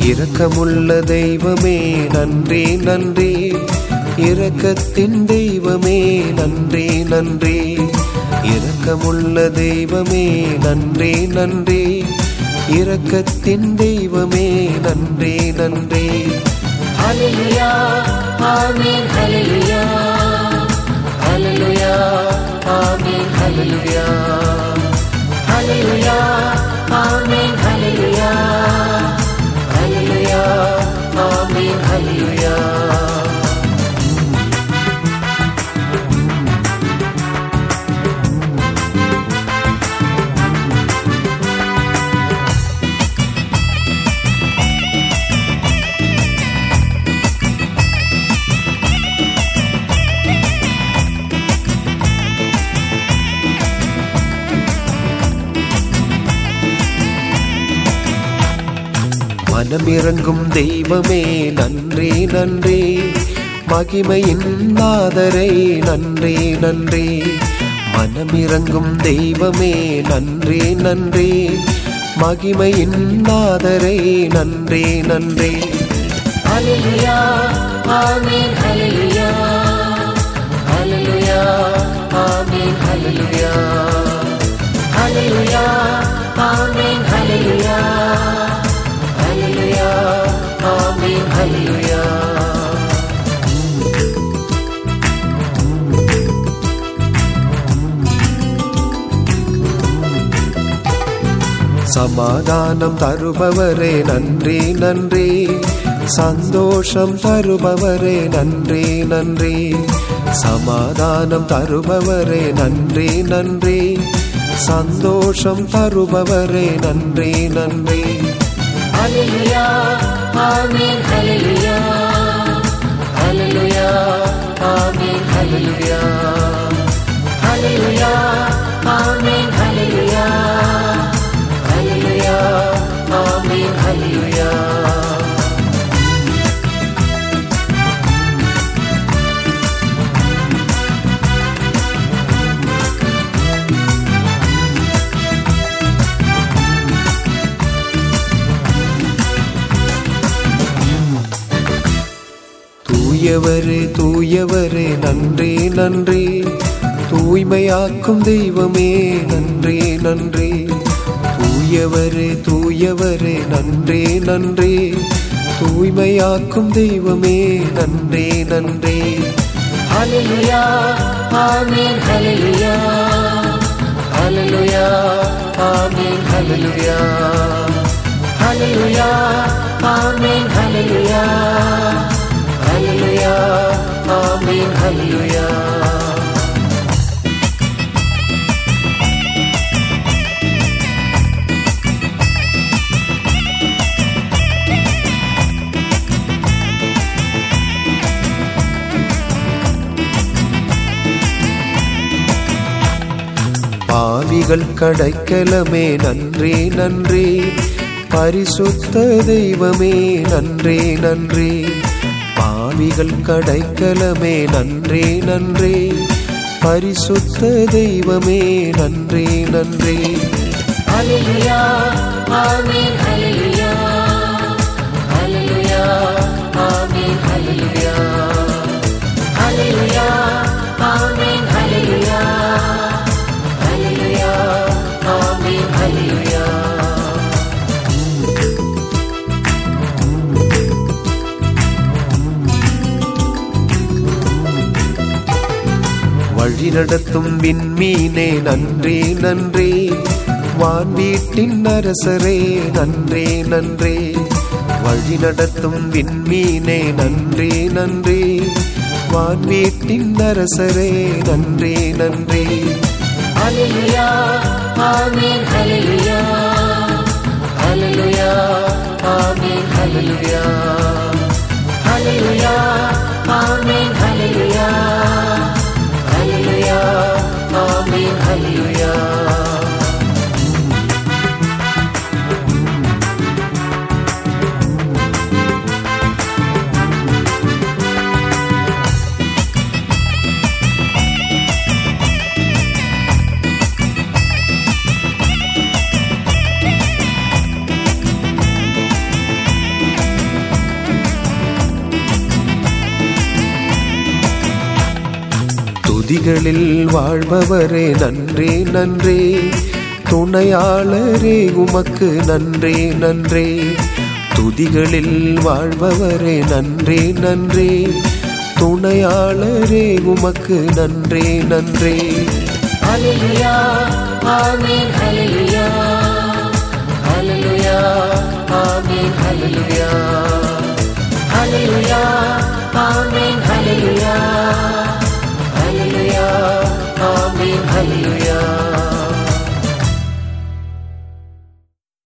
இரக்கமுள்ள தெய்வமே நன்றி நன்றி, இரக்கத்தின் தெய்வமே நன்றி நன்றி, இரக்கமுள்ள தெய்வமே நன்றி நன்றி, இரக்கத்தின் தெய்வமே நன்றி நன்றி. ஹல்லேலூயா ஆமென் ஹல்லேலூயா, ஹல்லேலூயா ஆமென் ஹல்லேலூயா, ஹல்லேலூயா ஆமென் ஹல்லேலூயா, ஹல்லேலூயா ஆமென் ஹல்லேலூயா. மனமிறங்கும் தெய்வமே நன்றி நன்றி, மகிமையின் நாதரை நன்றி நன்றி, மனமிறங்கும் தெய்வமே நன்றி நன்றி, மகிமையின் நாதரை நன்றி நன்றி. ஹல்லேலூயா ஆமென் ஹல்லேலூயா, ஹல்லேலூயா ஆமென் ஹல்லேலூயா, ஹல்லேலூயா ஆமென் ஹல்லேலூயா, ஹல்லேலூயா ஆமென் ஹல்லேலூயா. சமாதானம் தருபவரே நன்றி நன்றி, சந்தோஷம் தருபவரே நன்றி நன்றி, சமாதானம் தருபவரே நன்றி நன்றி, சந்தோஷம் தருபவரே நன்றி நன்றி. ஹல்லேலூயா ஆமென் ஹல்லேலூயா, ஹல்லேலூயா ஆமென் ஹல்லேலூயா, ஹல்லேலூயா ஆமென் ஹல்லேலூயா, ஹல்லேலூயா ஆமென் ஹல்லேலூயா. தூயவரே தூயவரே நன்றி நன்றி, தூய்மையாக்கும் தெய்வமே நன்றி நன்றி, தூயவரே தூயவரே நன்றி நன்றி, தூய்மையாக்கும் தெய்வமே நன்றி நன்றி. ஹல்லேலூயா ஆமென் ஹல்லேலூயா, ஹல்லேலூயா ஆமென் ஹல்லேலூயா, ஹல்லேலூயா ஆமென் ஹல்லேலூயா, ஹல்லேலூயா ஆமென் ஹல்லேலூயா. பாவிகள் கடைக்கலமே நன்றி நன்றி, பரிசுத்த தெய்வமே நன்றி நன்றி, பாவிகள் கடைக்கலமே நன்றி நன்றி, பரிசுத்த தெய்வமே நன்றி நன்றி. ஹல்லேலூயா ஆமென் ஹல்லேலூயா, ஹல்லேலூயா ஆமென் ஹல்லேலூயா, ஹல்லேலூயா ஆமென் ஹல்லேலூயா, ஹல்லேலூயா ஆமென் ஹல்லேலூயா. வழி நடத்தும் விண்மீனே நன்றி நன்றி, வான் வீட்டின் அரசரே நன்றி நன்றி, வழி நடத்தும் விண்மீனே நன்றி நன்றி, வான் வீட்டின் அரசரே நன்றி நன்றி. ஹல்லேலூயா ஆமென் ஹல்லேலூயா, ஹல்லேலூயா ஆமென் ஹல்லேலூயா, ஹல்லேலூயா ஆமென் ஹல்லேலூயா, ஹல்லேலூயா ஆமென் ஹல்லேலூயா. துதிகளில் வாழ்பவரே நன்றி நன்றி, துணையாளரே உமக்கு நன்றி நன்றி. துதிகளில் வாழ்பவரே நன்றி நன்றி, துணையாளரே உமக்கு நன்றி நன்றி. ஹல்லேலூயா ஆமென் ஹல்லேலூயா ஹல்லேலூயா ஆமென் ஹல்லேலூயா ஹல்லேலூயா ஆமென் ஹல்லேலூயா ஹல்லேலூயா ஆமென் ஹல்லேலூயா.